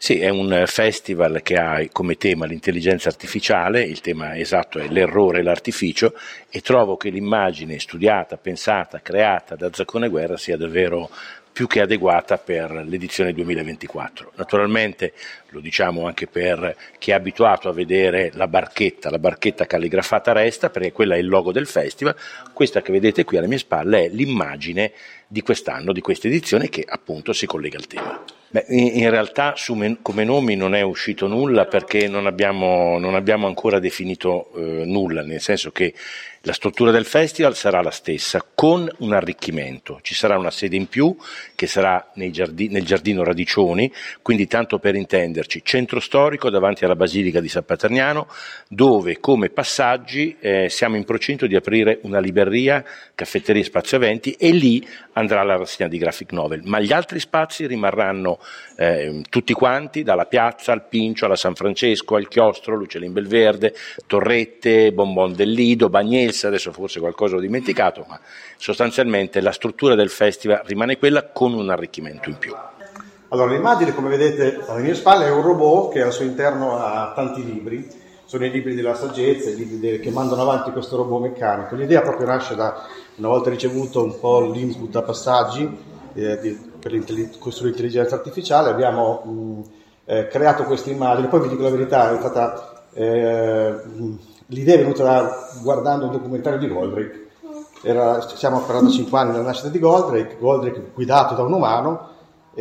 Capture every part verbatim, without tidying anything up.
Sì, è un festival che ha come tema l'intelligenza artificiale, il tema esatto è l'errore e l'artificio, e trovo che l'immagine studiata, pensata, creata da Zaccone Guerra sia davvero più che adeguata per l'edizione duemilaventiquattro. Naturalmente lo diciamo anche per chi è abituato a vedere la barchetta, la barchetta calligrafata resta, perché quella è il logo del festival. Questa che vedete qui alle mie spalle è l'immagine di quest'anno, di questa edizione, che appunto si collega al tema. Beh, in, in realtà su men- come nomi non è uscito nulla, perché non abbiamo, non abbiamo ancora definito eh, nulla, nel senso che la struttura del festival sarà la stessa, con un arricchimento. Ci sarà una sede in più che sarà nei giardi- nel giardino Radiccioni, quindi tanto per intenderci, centro storico davanti alla Basilica di San Paterniano, dove come passaggi eh, siamo in procinto di aprire una libreria, caffetteria e spazio eventi, e lì andrà la rassegna di graphic novel, ma gli altri spazi rimarranno eh, tutti quanti, dalla piazza al Pincio, alla San Francesco, al Chiostro, Luce in Belverde, Torrette, Bonbon del Lido, Bagnelsa, adesso forse qualcosa ho dimenticato, ma sostanzialmente la struttura del festival rimane quella, con un arricchimento in più. Allora, l'immagine, come vedete alle mie spalle, è un robot che al suo interno ha tanti libri. Sono i libri della saggezza, i libri che mandano avanti questo robot meccanico. L'idea proprio nasce da, una volta ricevuto un po' l'input a passaggi eh, di, per costruire l'intelligenza artificiale, abbiamo mh, eh, creato questa immagine. Poi vi dico la verità, è stata, eh, l'idea è venuta da, guardando un documentario di Goldrake. Era, siamo a quarantacinque anni dalla nascita di Goldrake, Goldrake guidato da un umano,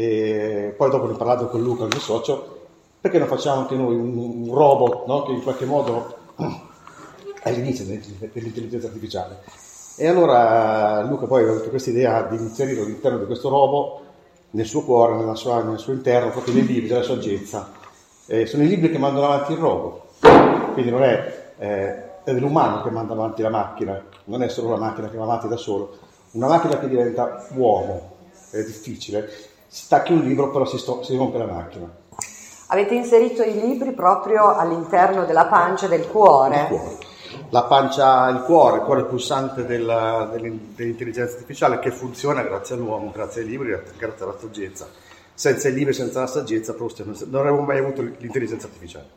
e poi dopo ne ho parlato con Luca, il mio socio. Perché non facciamo anche noi un, un robot, no? Che in qualche modo è l'inizio dell'intelligenza artificiale? E allora Luca poi ha avuto questa idea di inserire all'interno di questo robot, nel suo cuore, nella sua, nel suo interno, proprio nei libri della saggezza. Eh, sono i libri che mandano avanti il robot, quindi non è, eh, è dell'umano che manda avanti la macchina, non è solo la macchina che va avanti da solo. Una macchina che diventa uomo è difficile, si stacchi un libro però si, sto, si rompe la macchina. Avete inserito i libri proprio all'interno della pancia del cuore? Il cuore. La pancia, il cuore, il cuore pulsante della, dell'intelligenza artificiale, che funziona grazie all'uomo, grazie ai libri, grazie alla saggezza. Senza i libri, senza la saggezza, Proust non avremmo mai avuto l'intelligenza artificiale.